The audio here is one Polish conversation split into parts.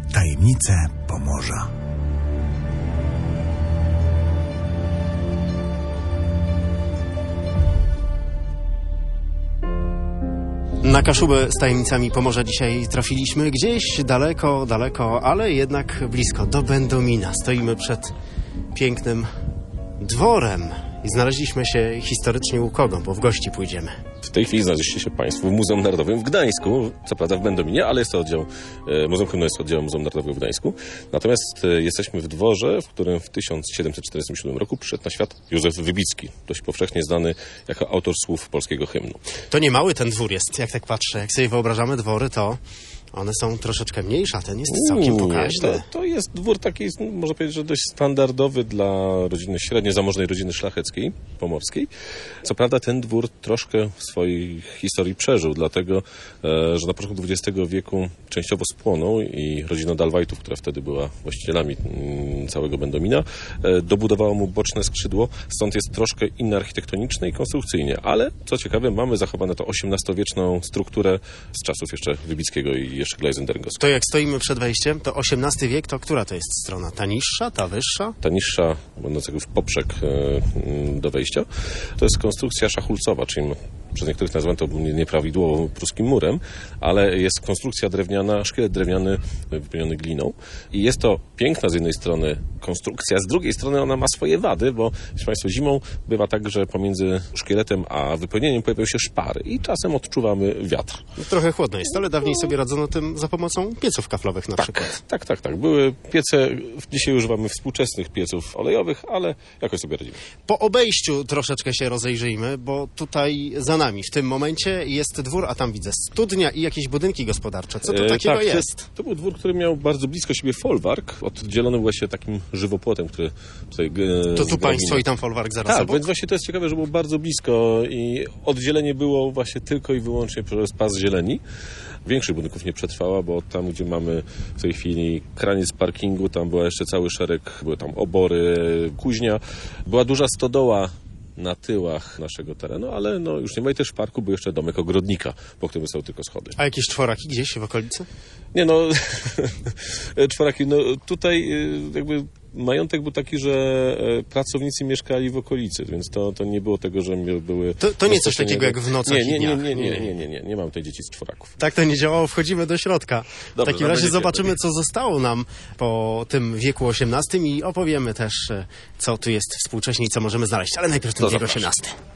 Tajemnice Pomorza. Na Kaszubę z tajemnicami Pomorza dzisiaj trafiliśmy gdzieś daleko, daleko, ale jednak blisko, do Będomina. Stoimy przed pięknym dworem i znaleźliśmy się historycznie u kogo, bo w gości pójdziemy. W tej chwili znaleźliście się Państwo w Muzeum Narodowym w Gdańsku, co prawda w Będominie, ale jest to oddział, Muzeum Hymnu jest oddziałem Muzeum Narodowego w Gdańsku. Natomiast jesteśmy w dworze, w którym w 1747 roku przyszedł na świat Józef Wybicki, dość powszechnie znany jako autor słów polskiego hymnu. To nie mały ten dwór jest, jak tak patrzę. Jak sobie wyobrażamy dwory, to one są troszeczkę mniejsze, a ten jest całkiem pokaźny. To jest dwór taki, można powiedzieć, że dość standardowy dla rodziny, średnio zamożnej rodziny szlacheckiej, pomorskiej. Co prawda ten dwór troszkę w swojej historii przeżył, dlatego, że na początku XX wieku częściowo spłonął i rodzina Dalwajtów, która wtedy była właścicielami całego Będomina, dobudowała mu boczne skrzydło, stąd jest troszkę inny architektonicznie i konstrukcyjnie, ale co ciekawe, mamy zachowane to XVIII-wieczną strukturę z czasów jeszcze Wybickiego i jeszcze Gleisendergowskiego. To jak stoimy przed wejściem, to XVIII wiek, to która to jest strona? Ta niższa, ta wyższa? Ta niższa, będącego w poprzek do wejścia, to jest konstrukcja szachulcowa, czyli przez niektórych nazywam to nieprawidłowo pruskim murem, ale jest konstrukcja drewniana, szkielet drewniany wypełniony gliną i jest to piękna z jednej strony konstrukcja, z drugiej strony ona ma swoje wady, bo wiecie Państwo, zimą bywa tak, że pomiędzy szkieletem a wypełnieniem pojawiają się szpary i czasem odczuwamy wiatr. Trochę chłodno jest, ale dawniej sobie radzono tym za pomocą pieców kaflowych na przykład. Tak. Były piece, dzisiaj używamy współczesnych pieców olejowych, ale jakoś sobie radzimy. Po obejściu troszeczkę się rozejrzyjmy, bo tutaj za nami w tym momencie jest dwór, a tam widzę studnia i jakieś budynki gospodarcze. Co to takiego jest? To był dwór, który miał bardzo blisko siebie folwark, oddzielony właśnie takim żywopłotem, który tutaj... To tu państwo i tam folwark zaraz obok? Tak, więc właśnie to jest ciekawe, że było bardzo blisko i oddzielenie było właśnie tylko i wyłącznie przez pas zieleni. Większych budynków nie przetrwała, bo tam, gdzie mamy w tej chwili kraniec parkingu, tam była jeszcze cały szereg, były tam obory, kuźnia. Była duża stodoła na tyłach naszego terenu, ale już nie ma. I też w parku był jeszcze domek ogrodnika, po którym są tylko schody. A jakieś czworaki gdzieś w okolicy? Nie, czworaki, tutaj jakby majątek był taki, że pracownicy mieszkali w okolicy, więc to nie było tego, że były... To nie coś takiego jak w nocach i dniach. Nie mam tutaj dzieci z czworaków. Tak to nie działało, wchodzimy do środka. Dobrze, w takim razie zobaczymy, co zostało nam po tym wieku XVIII i opowiemy też, co tu jest współcześnie i co możemy znaleźć, ale najpierw ten wiek XVIII.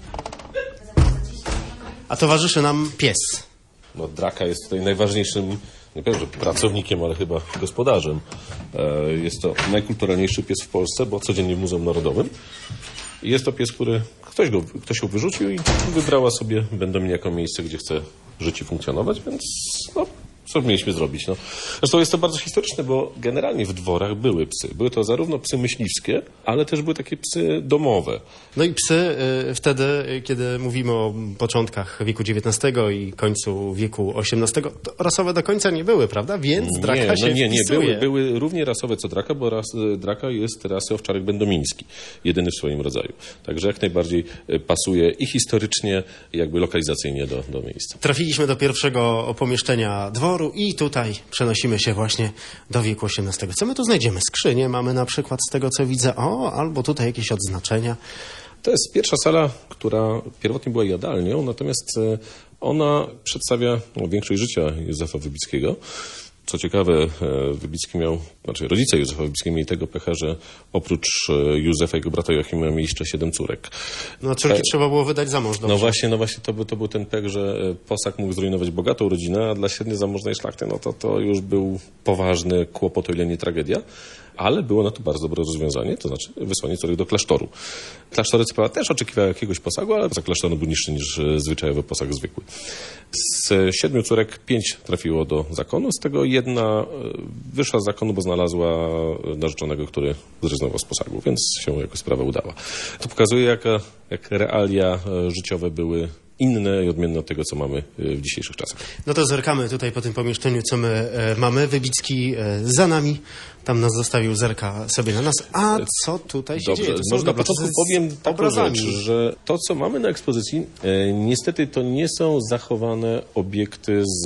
A towarzyszy nam pies. Draka jest tutaj najważniejszym, nie powiem, że pracownikiem, ale chyba gospodarzem. Jest to najkulturalniejszy pies w Polsce, bo codziennie w Muzeum Narodowym. I jest to pies, który ktoś go wyrzucił i wybrała sobie Będomin jako miejsce, gdzie chce żyć i funkcjonować, więc co mieliśmy zrobić? Zresztą jest to bardzo historyczne, bo generalnie w dworach były psy. Były to zarówno psy myśliwskie, ale też były takie psy domowe. No i psy wtedy, kiedy mówimy o początkach wieku XIX i końcu wieku XVIII, to rasowe do końca nie były, prawda? Więc draka się wpisuje. Były równie rasowe co draka, bo draka jest rasy owczarek będomiński. Jedyny w swoim rodzaju. Także jak najbardziej pasuje i historycznie, i jakby lokalizacyjnie do miejsca. Trafiliśmy do pierwszego pomieszczenia dworu i tutaj przenosimy się właśnie do wieku XVIII. Co my tu znajdziemy? Skrzynie mamy na przykład z tego, co widzę. Albo tutaj jakieś odznaczenia. To jest pierwsza sala, która pierwotnie była jadalnią, natomiast ona przedstawia większość życia Józefa Wybickiego. Co ciekawe, rodzice Józefa Wybickiego mieli tego pecha, że oprócz Józefa i jego brata Joachima mieli jeszcze 7 córek. Córki trzeba było wydać za mąż. No właśnie, to był ten pech, że posag mógł zrujnować bogatą rodzinę, a dla średnio zamożnej szlachty, to już był poważny kłopot, o ile nie tragedia. Ale było na to bardzo dobre rozwiązanie, to znaczy wysłanie córek do klasztoru. Klasztory co prawda też oczekiwały jakiegoś posagu, ale posag klasztorny był niższy niż zwyczajowy posag zwykły. Z 7 córek 5 trafiło do zakonu, z tego 1 wyszła z zakonu, bo znalazła narzeczonego, który zrezygnował z posagu, więc się jakoś sprawa udała. To pokazuje, jak realia życiowe były inne i odmienne od tego, co mamy w dzisiejszych czasach. No to zerkamy tutaj po tym pomieszczeniu, co my mamy. Wybicki za nami. Tam nas zostawił, zerka sobie na nas. A co tutaj się dzieje? To są Może na początku powiem taką obrazami. rzecz, że to, co mamy na ekspozycji, niestety to nie są zachowane obiekty z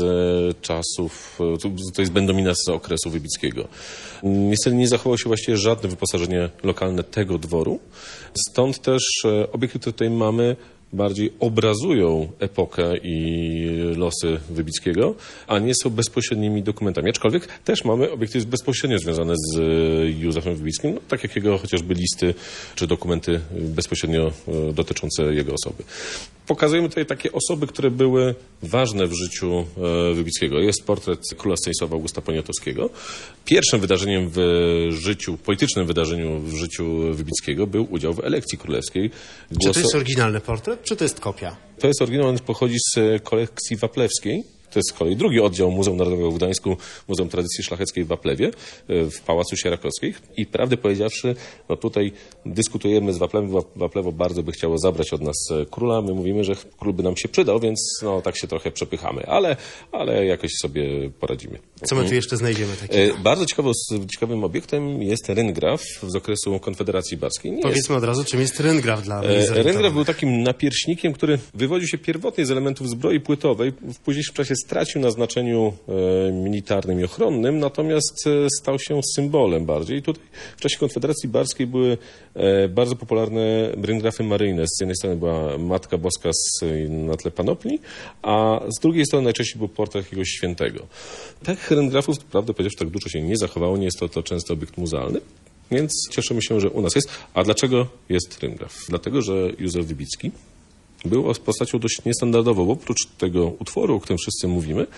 czasów, to jest Będomina z okresu wybickiego. Niestety nie zachowało się właściwie żadne wyposażenie lokalne tego dworu. Stąd też obiekty, które tutaj mamy, bardziej obrazują epokę i losy Wybickiego, a nie są bezpośrednimi dokumentami. Aczkolwiek też mamy obiekty bezpośrednio związane z Józefem Wybickim, no, tak jak jego chociażby listy czy dokumenty bezpośrednio dotyczące jego osoby. Pokazujemy tutaj takie osoby, które były ważne w życiu Wybickiego. Jest portret króla Stanisława Augusta Poniatowskiego. Pierwszym wydarzeniem w życiu, politycznym wydarzeniu w życiu Wybickiego był udział w elekcji królewskiej. Czy to jest oryginalny portret, czy to jest kopia? To jest oryginał, on pochodzi z kolekcji waplewskiej. To jest z kolei drugi oddział Muzeum Narodowego w Gdańsku, Muzeum Tradycji Szlacheckiej w Waplewie, w Pałacu Sierakowskich. I prawdę powiedziawszy, no tutaj dyskutujemy z Waplewem. Waplewo bardzo by chciało zabrać od nas króla. My mówimy, że król by nam się przydał, więc no tak się trochę przepychamy, ale jakoś sobie poradzimy. Co my tu jeszcze znajdziemy takiego? Bardzo ciekawym obiektem jest ryngraf z okresu Konfederacji Barskiej. Powiedzmy od razu, czym jest ryngraf dla Ryngraf był takim napierśnikiem, który wywodził się pierwotnie z elementów zbroi płytowej. W późniejszym czasie stracił na znaczeniu militarnym i ochronnym, natomiast stał się symbolem bardziej. Tutaj w czasie Konfederacji Barskiej były bardzo popularne ryngrafy maryjne. Z jednej strony była Matka Boska na tle panopli, a z drugiej strony najczęściej był portret jakiegoś świętego. Tych ryngrafów, prawdę powiedziawszy, tak dużo się nie zachowało, nie jest to często obiekt muzealny. Więc cieszymy się, że u nas jest. A dlaczego jest ryngraf? Dlatego, że Józef Wybicki był postacią dość niestandardową. Oprócz tego utworu, o którym wszyscy mówimy,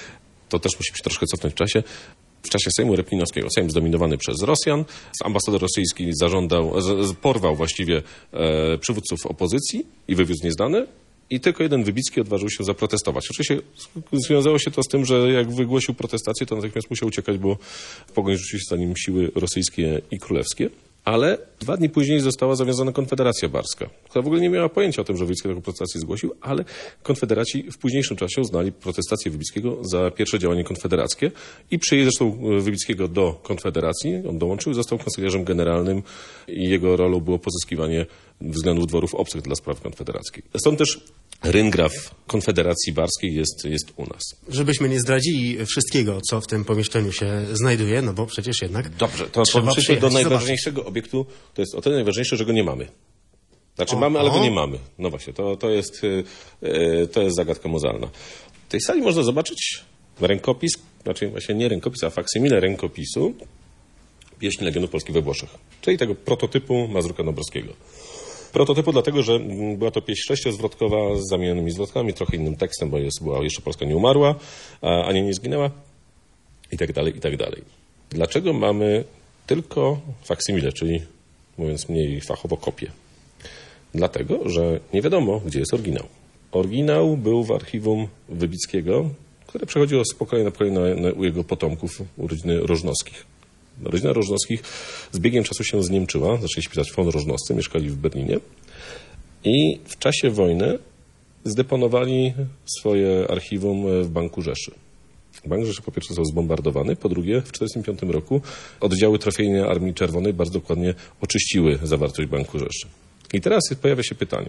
to też musimy się troszkę cofnąć w czasie. W czasie Sejmu Repninowskiego, Sejm zdominowany przez Rosjan, ambasador rosyjski porwał właściwie przywódców opozycji i wywiózł nieznane. I tylko jeden Wybicki odważył się zaprotestować. Oczywiście związało się to z tym, że jak wygłosił protestację, to natychmiast musiał uciekać, bo w pogoń rzuciły się za nim siły rosyjskie i królewskie. Ale 2 dni później została zawiązana Konfederacja Barska, która w ogóle nie miała pojęcia o tym, że Wybicki taką protestację zgłosił, ale konfederaci w późniejszym czasie uznali protestację Wybickiego za pierwsze działanie konfederackie i przyjęli zresztą Wybickiego do Konfederacji. On dołączył i został kanclerzem generalnym i jego rolą było pozyskiwanie względów dworów obcych dla spraw konfederackiej. Stąd też ryngraf Konfederacji Barskiej jest u nas. Żebyśmy nie zdradzili wszystkiego, co w tym pomieszczeniu się znajduje, no bo przecież jednak Dobrze, to przejdźmy do najważniejszego obiektu. To jest o tyle najważniejsze, że go nie mamy. Znaczy mamy, ale go nie mamy. No właśnie, to jest zagadka muzealna. W tej sali można zobaczyć rękopis, znaczy właśnie nie rękopis, a faksymile rękopisu Pieśni Legionów Polskich we Włoszech, czyli tego prototypu Mazurka Dąbrowskiego. Prototypu dlatego, że była to pieśń 6-zwrotkowa z zamienionymi zwrotkami, trochę innym tekstem, bo była jeszcze Polska nie umarła, ani nie zginęła i tak dalej, i tak dalej. Dlaczego mamy tylko faksymile, czyli mówiąc mniej fachowo kopię? Dlatego, że nie wiadomo, gdzie jest oryginał. Oryginał był w archiwum Wybickiego, które przechodziło z pokolenia na pokolenie u jego potomków, u rodziny Rożnowskich. Rodzina Rożnowskich z biegiem czasu się zniemczyła, zaczęli się pisać von Rożnowscy, mieszkali w Berlinie i w czasie wojny zdeponowali swoje archiwum w Banku Rzeszy. Bank Rzeszy po pierwsze został zbombardowany, po drugie w 1945 roku oddziały trofejne Armii Czerwonej bardzo dokładnie oczyściły zawartość Banku Rzeszy. I teraz pojawia się pytanie,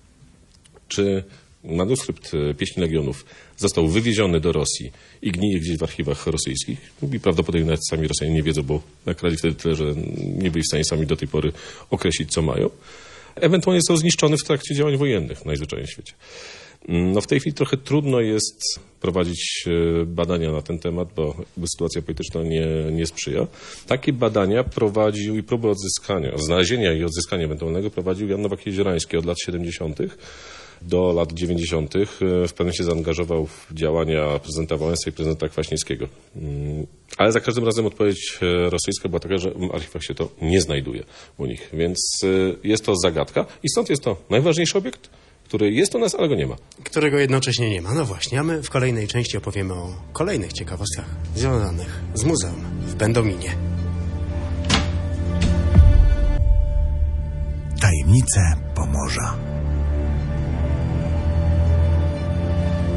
czy manuskrypt Pieśni Legionów został wywieziony do Rosji i gnije gdzieś w archiwach rosyjskich. I prawdopodobnie nawet sami Rosjanie nie wiedzą, bo nakradli wtedy tyle, że nie byli w stanie sami do tej pory określić, co mają. Ewentualnie został zniszczony w trakcie działań wojennych najzwyczajniej w świecie. No w tej chwili trochę trudno jest prowadzić badania na ten temat, bo sytuacja polityczna nie sprzyja. Takie badania prowadził i próby odzyskania, znalezienia i odzyskania ewentualnego prowadził Jan Nowak-Jeziorański od lat 70. do lat 90. W pewnym się zaangażował w działania prezydenta Wałęsy i prezydenta Kwaśniewskiego. Ale za każdym razem odpowiedź rosyjska była taka, że w archiwach się to nie znajduje u nich. Więc jest to zagadka i stąd jest to najważniejszy obiekt, który jest u nas, ale go nie ma. Którego jednocześnie nie ma. No właśnie, a my w kolejnej części opowiemy o kolejnych ciekawostkach związanych z muzeum w Będominie. Tajemnice Pomorza.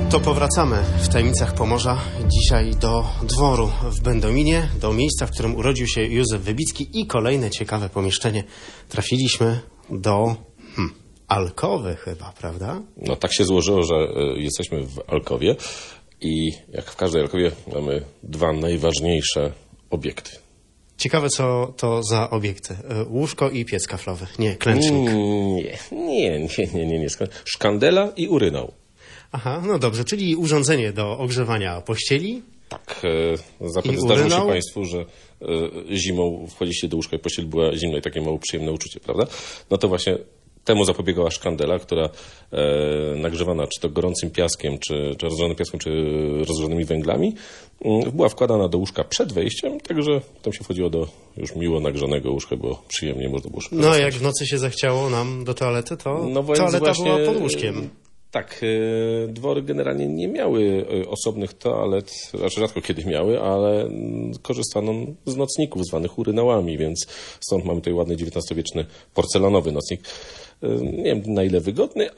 To powracamy w tajemnicach Pomorza dzisiaj do dworu w Będominie, do miejsca, w którym urodził się Józef Wybicki i kolejne ciekawe pomieszczenie. Trafiliśmy do alkowy chyba, prawda? No tak się złożyło, że jesteśmy w alkowie i jak w każdej alkowie mamy dwa najważniejsze obiekty. Ciekawe, co to za obiekty. Łóżko i piec kaflowy. Nie, klęcznik. Nie. Szkandela i urynał. Aha, no dobrze, czyli urządzenie do ogrzewania pościeli. Tak, zapewne zdarzyło się Państwu, że zimą wchodziliście do łóżka i pościel była zimna i takie mało przyjemne uczucie, prawda? No to właśnie temu zapobiegała szkandela, która nagrzewana czy to gorącym piaskiem, czy rozgrzanym piaskiem, czy rozgrzanymi węglami, była wkładana do łóżka przed wejściem, także potem się wchodziło do już miło nagrzanego łóżka, było przyjemnie, można było szybko. No jak w nocy się zachciało nam do toalety, to toaleta była pod łóżkiem. Tak, dwory generalnie nie miały osobnych toalet, raczej rzadko kiedy miały, ale korzystano z nocników zwanych urynałami, więc stąd mamy tutaj ładny XIX-wieczny porcelanowy nocnik. Nie wiem na ile wygodny,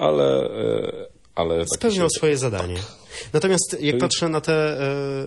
ale spełniał swoje zadanie. Tak. Natomiast jak patrzę na te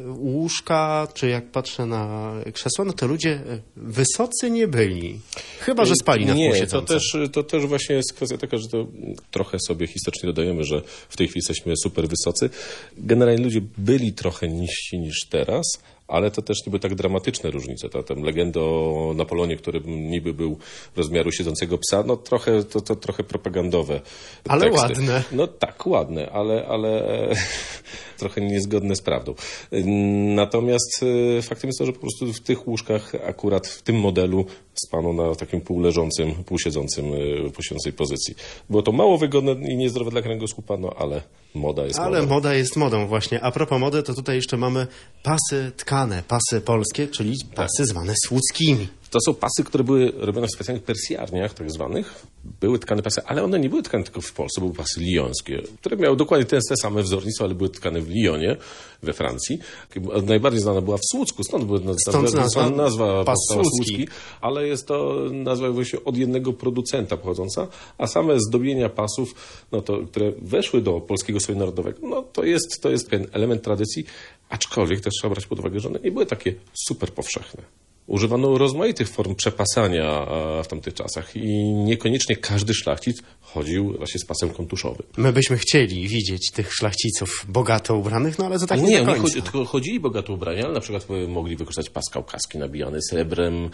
łóżka, czy jak patrzę na krzesła, no to ludzie wysocy nie byli. Chyba że spali na wpół siedzące. To też właśnie jest kwestia taka, że to trochę sobie historycznie dodajemy, że w tej chwili jesteśmy super wysocy. Generalnie ludzie byli trochę niżsi niż teraz, ale to też nie były tak dramatyczne różnice. Tam legenda o Napoleonie, który niby był rozmiaru siedzącego psa, no trochę propagandowe ale teksty. Ładne. No tak, ładne, ale trochę niezgodne z prawdą. Natomiast faktem jest to, że po prostu w tych łóżkach akurat w tym modelu spano na takim półleżącym, półsiedzącej pozycji. Było to mało wygodne i niezdrowe dla kręgosłupa, no ale moda jest modą. Ale moda jest modą właśnie. A propos mody, to tutaj jeszcze mamy pasy tkane, pasy polskie, czyli pasy zwane słuckimi. To są pasy, które były robione w specjalnych persjarniach, tak zwanych. Były tkane pasy, ale one nie były tkane tylko w Polsce, były pasy lyońskie, które miały dokładnie te same wzornictwo, ale były tkane w Lyonie, we Francji. Najbardziej znana była w Słucku, stąd była nazwa pas słucki. Ale jest to nazwa właśnie od jednego producenta pochodząca, a same zdobienia pasów, no to, które weszły do polskiego stroju narodowego, no to jest ten element tradycji, aczkolwiek też trzeba brać pod uwagę, że one nie były takie super powszechne. Używano rozmaitych form przepasania w tamtych czasach i niekoniecznie każdy szlachcic chodził właśnie z pasem kontuszowym. My byśmy chcieli widzieć tych szlachciców bogato ubranych, no ale to tak nie do końca. Tylko chodzili bogato ubrani, ale na przykład mogli wykorzystać pas kaukaski nabijany srebrem,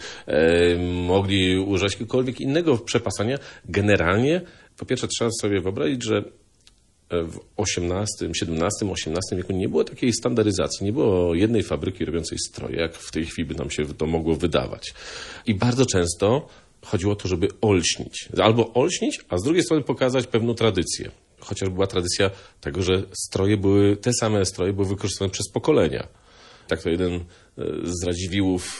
mogli używać jakiegokolwiek innego przepasania. Generalnie, po pierwsze trzeba sobie wyobrazić, że w XVII, XVII, XVIII wieku nie było takiej standaryzacji, nie było jednej fabryki robiącej stroje, jak w tej chwili by nam się to mogło wydawać. I bardzo często chodziło o to, żeby olśnić. Albo olśnić, a z drugiej strony pokazać pewną tradycję. Chociaż była tradycja tego, że te same stroje były wykorzystywane przez pokolenia. Tak to jeden z Radziwiłłów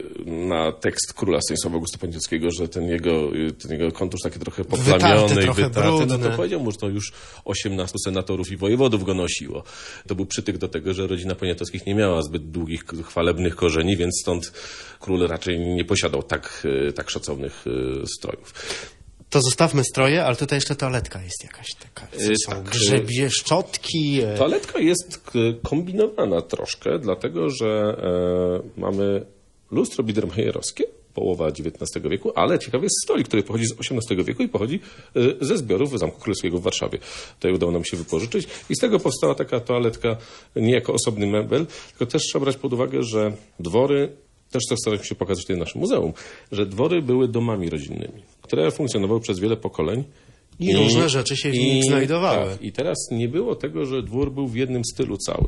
na tekst króla Stanisława Augusta Poniatowskiego, że ten jego kontusz taki trochę poplamiony i wytarty, no to powiedział mu, że to już 18 senatorów i wojewodów go nosiło. To był przytyk do tego, że rodzina Poniatowskich nie miała zbyt długich, chwalebnych korzeni, więc stąd król raczej nie posiadał tak szacownych strojów. To zostawmy stroje, ale tutaj jeszcze toaletka jest jakaś taka. Są grzebie, szczotki. Toaletka jest kombinowana troszkę, dlatego że mamy lustro biedermejerowskie, połowa XIX wieku, ale ciekawy jest stolik, który pochodzi z XVIII wieku i pochodzi ze zbiorów Zamku Królewskiego w Warszawie. Tutaj udało nam się wypożyczyć i z tego powstała taka toaletka nie jako osobny mebel, tylko też trzeba brać pod uwagę, że dwory, też to staramy się pokazać tutaj w naszym muzeum, że dwory były domami rodzinnymi, które funkcjonowały przez wiele pokoleń. I różne rzeczy się w nich znajdowały. Tak, i teraz nie było tego, że dwór był w jednym stylu cały.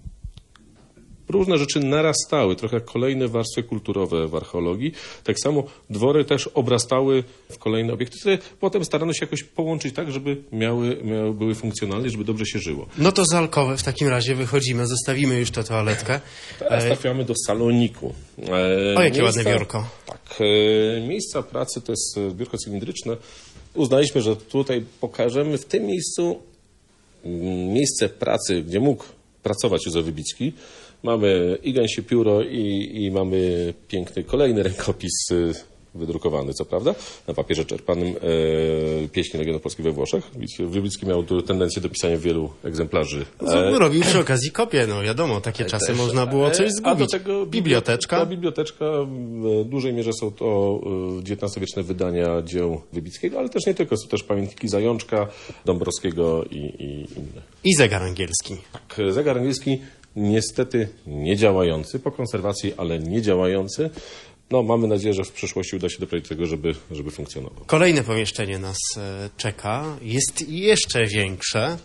Różne rzeczy narastały, trochę jak kolejne warstwy kulturowe w archeologii. Tak samo dwory też obrastały w kolejne obiekty, które potem starano się jakoś połączyć tak, żeby były funkcjonalne, żeby dobrze się żyło. No to z alkowy w takim razie wychodzimy, zostawimy już tę toaletkę. Teraz trafiamy do saloniku. Jakie ładne biurko. Tak, miejsca pracy to jest biurko cylindryczne. Uznaliśmy, że tutaj pokażemy w tym miejscu miejsce pracy, gdzie mógł pracować Józef Wybicki. Mamy i gęsie pióro i mamy piękny kolejny rękopis wydrukowany, co prawda, na papierze czerpanym pieśni Legionów Polskich we Włoszech. Wybicki miał tu tendencję do pisania wielu egzemplarzy. Robił przy okazji kopię, no wiadomo, takie czasy też, można było coś zgubić. A do tego biblioteczka? Ta biblioteczka w dużej mierze są to XIX-wieczne wydania dzieł Wybickiego, ale też nie tylko, są też pamiętniki Zajączka, Dąbrowskiego i inne. I zegar angielski. Tak, zegar angielski niestety nie działający, po konserwacji, ale nie działający. No, mamy nadzieję, że w przyszłości uda się doprowadzić do tego, żeby funkcjonował. Kolejne pomieszczenie nas czeka. Jest jeszcze większe.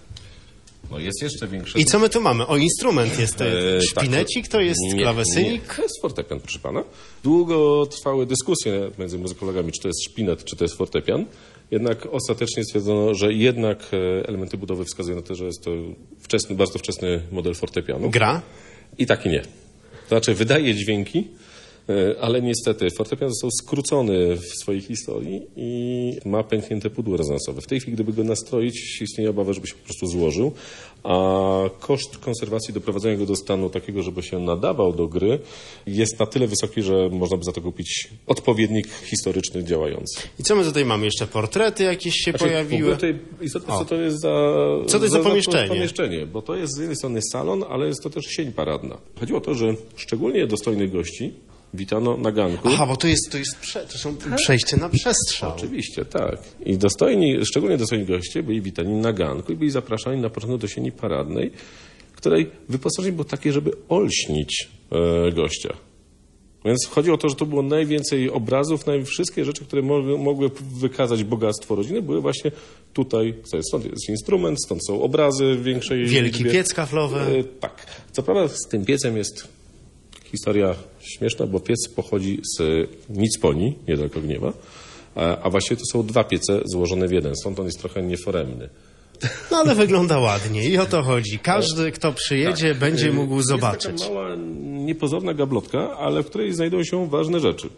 No, jest jeszcze większe. I co my tu mamy? O, instrument jest szpinecik, to jest klawesynik? Nie, to jest fortepian, proszę pana. Długo trwały dyskusje między muzykologami, czy to jest szpinet, czy to jest fortepian. Jednak ostatecznie stwierdzono, że jednak elementy budowy wskazują na to, że jest to bardzo wczesny model fortepianu. Gra? I tak i nie. To znaczy wydaje dźwięki, ale niestety fortepian został skrócony w swojej historii i ma pęknięte pudło rezonansowe. W tej chwili, gdyby go nastroić, istnieje obawa, żeby się po prostu złożył, a koszt konserwacji, doprowadzenia go do stanu takiego, żeby się nadawał do gry, jest na tyle wysoki, że można by za to kupić odpowiednik historyczny działający. I co my tutaj mamy? Jeszcze portrety jakieś się pojawiły? Co to jest za pomieszczenie? Bo to jest z jednej strony salon, ale jest to też sień paradna. Chodziło o to, że szczególnie dostojnych gości witano na ganku. Aha, bo to są przejście na przestrzał. Oczywiście, tak. I szczególnie dostojni goście byli witani na ganku i byli zapraszani na początek do sieni paradnej, której wyposażenie było takie, żeby olśnić gościa. Więc chodzi o to, że to było najwięcej obrazów, wszystkie rzeczy, które mogły wykazać bogactwo rodziny, były właśnie tutaj. Stąd jest instrument, stąd są obrazy większej Wielki piec kaflowy. Tak. Co prawda z tym piecem jest historia śmieszna, bo piec pochodzi z Micponii, niedaleko Gniewa, a właściwie to są dwa piece złożone w jeden, stąd on jest trochę nieforemny. No ale wygląda ładnie i o to chodzi. Każdy, kto przyjedzie, będzie mógł zobaczyć. Jest taka mała, niepozorna gablotka, ale w której znajdują się ważne rzeczy.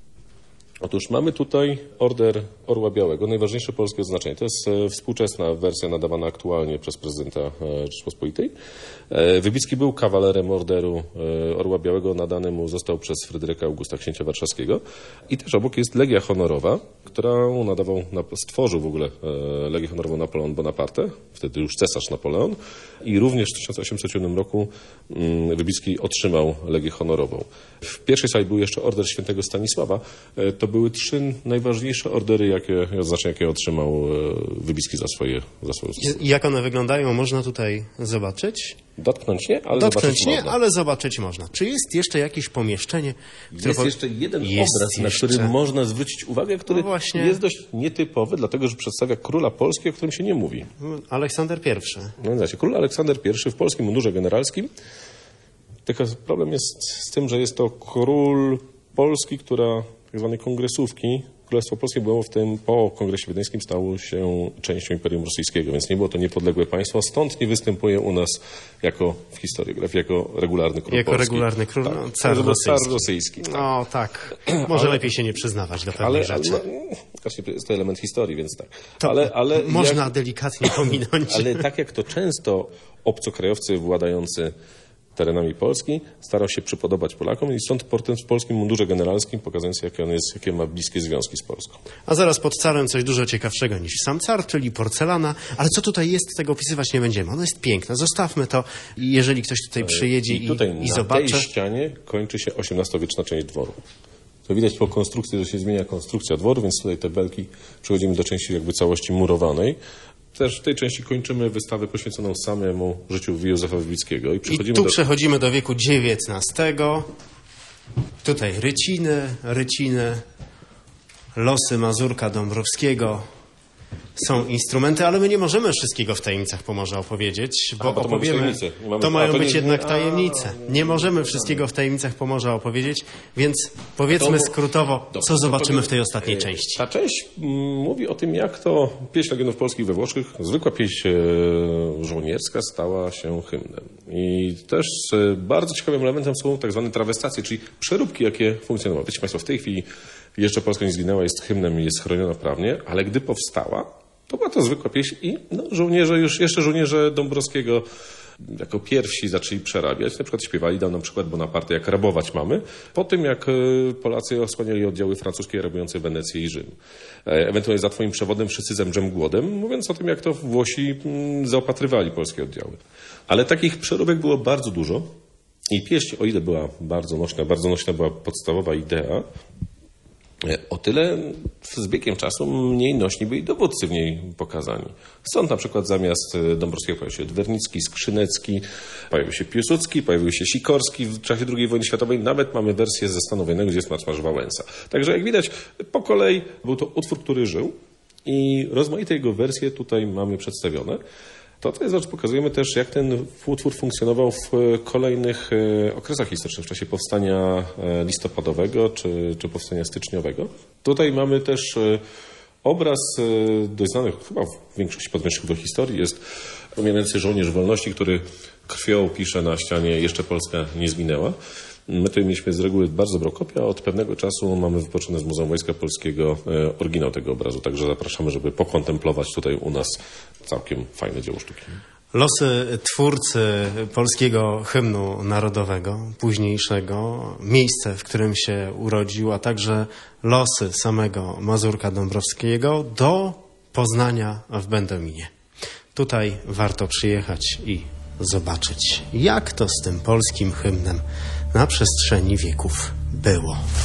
Otóż mamy tutaj Order Orła Białego, najważniejsze polskie odznaczenie. To jest współczesna wersja nadawana aktualnie przez prezydenta Rzeczypospolitej. Wybicki był kawalerem Orderu Orła Białego, nadany mu został przez Fryderyka Augusta, księcia warszawskiego. I też obok jest Legia Honorowa, którą stworzył w ogóle Legię Honorową Napoleon Bonaparte, wtedy już cesarz Napoleon. I również w 1807 roku Wybicki otrzymał Legię Honorową. W pierwszej sali był jeszcze Order Świętego Stanisława. To były 3 najważniejsze ordery, jakie otrzymał Wybicki za swoją służbę. I jak one wyglądają, można tutaj zobaczyć? Dotknąć nie, ale zobaczyć można. Czy jest jeszcze jakieś pomieszczenie? Jest jeszcze jeden obraz, na który można zwrócić uwagę, który jest dość nietypowy, dlatego że przedstawia króla Polski, o którym się nie mówi. Aleksander I. No, znaczy, król Aleksander I w polskim mundurze generalskim. Tylko problem jest z tym, że jest to król Polski, która tak zwanej kongresówki. Królestwo Polskie było w tym, po Kongresie Wiedeńskim stało się częścią Imperium Rosyjskiego, więc nie było to niepodległe państwo, stąd nie występuje u nas w historiografii jako regularny król polski. Regularny król, tak. no, car rosyjski. Tak. No tak, może lepiej się nie przyznawać do pewnych rzeczy. Właśnie jest to element historii, więc tak. Ale można delikatnie pominąć. Ale tak jak to często obcokrajowcy władający terenami Polski starał się przypodobać Polakom i stąd portret w polskim mundurze generalskim pokazujący, jakie ma bliskie związki z Polską. A zaraz pod carem coś dużo ciekawszego niż sam car, czyli porcelana. Ale co tutaj jest, tego opisywać nie będziemy. Ono jest piękne. Zostawmy to, jeżeli ktoś tutaj przyjedzie i zobaczy. Na tej ścianie kończy się XVIII-wieczna część dworu. To widać po konstrukcji, że się zmienia konstrukcja dworu, więc tutaj te belki przechodzimy do części jakby całości murowanej. Też w tej części kończymy wystawę poświęconą samemu życiu Józefa Wybickiego. I tu przechodzimy do wieku XIX. Tutaj ryciny, losy Mazurka Dąbrowskiego. Są instrumenty, ale my nie możemy wszystkiego w tajemnicach Pomorza opowiedzieć, bo opowiemy... To mają być jednak tajemnice. Nie możemy wszystkiego w tajemnicach Pomorza opowiedzieć, więc powiedzmy skrótowo, co zobaczymy w tej ostatniej części. Ta część mówi o tym, jak to pieśń Legionów Polskich we Włoszech, zwykła pieśń żołnierska, stała się hymnem. I też bardzo ciekawym elementem są tak zwane trawestacje, czyli przeróbki, jakie funkcjonowały. Wiecie Państwo, w tej chwili jeszcze Polska nie zginęła, jest hymnem i jest chroniona prawnie, ale gdy powstała, to była to zwykła pieśń i żołnierze Dąbrowskiego jako pierwsi zaczęli przerabiać. Na przykład śpiewali, dał nam przykład Bonaparte, jak rabować mamy, po tym jak Polacy osłaniali oddziały francuskie rabujące Wenecję i Rzym. Ewentualnie za twoim przewodem wszyscy zemrzemy głodem, mówiąc o tym, jak to Włosi zaopatrywali polskie oddziały. Ale takich przeróbek było bardzo dużo i pieśń, o ile była bardzo nośna była podstawowa idea, o tyle z biegiem czasu mniej nośni byli dowódcy w niej pokazani. Stąd na przykład zamiast Dąbrowskiego pojawił się Dwernicki, Skrzynecki, pojawił się Piłsudski, pojawił się Sikorski w czasie II wojny światowej. Nawet mamy wersję ze stanu wojennego, gdzie jest Marsz Wałęsa. Także jak widać, po kolei był to utwór, który żył i rozmaite jego wersje tutaj mamy przedstawione. To jest, pokazujemy też, jak ten utwór funkcjonował w kolejnych okresach historycznych, w czasie powstania listopadowego czy powstania styczniowego. Tutaj mamy też obraz dość znany, chyba w większości podręczników do historii, jest mianowicie żołnierz wolności, który krwią pisze na ścianie "Jeszcze Polska nie zginęła". My tutaj mieliśmy z reguły bardzo dobrą kopię, a od pewnego czasu mamy wypoczone z Muzeum Wojska Polskiego oryginał tego obrazu. Także zapraszamy, żeby pokontemplować tutaj u nas całkiem fajne dzieło sztuki. Losy twórcy polskiego hymnu narodowego, późniejszego, miejsce, w którym się urodził, a także losy samego Mazurka Dąbrowskiego do Poznania w Będominie. Tutaj warto przyjechać i zobaczyć, jak to z tym polskim hymnem na przestrzeni wieków było.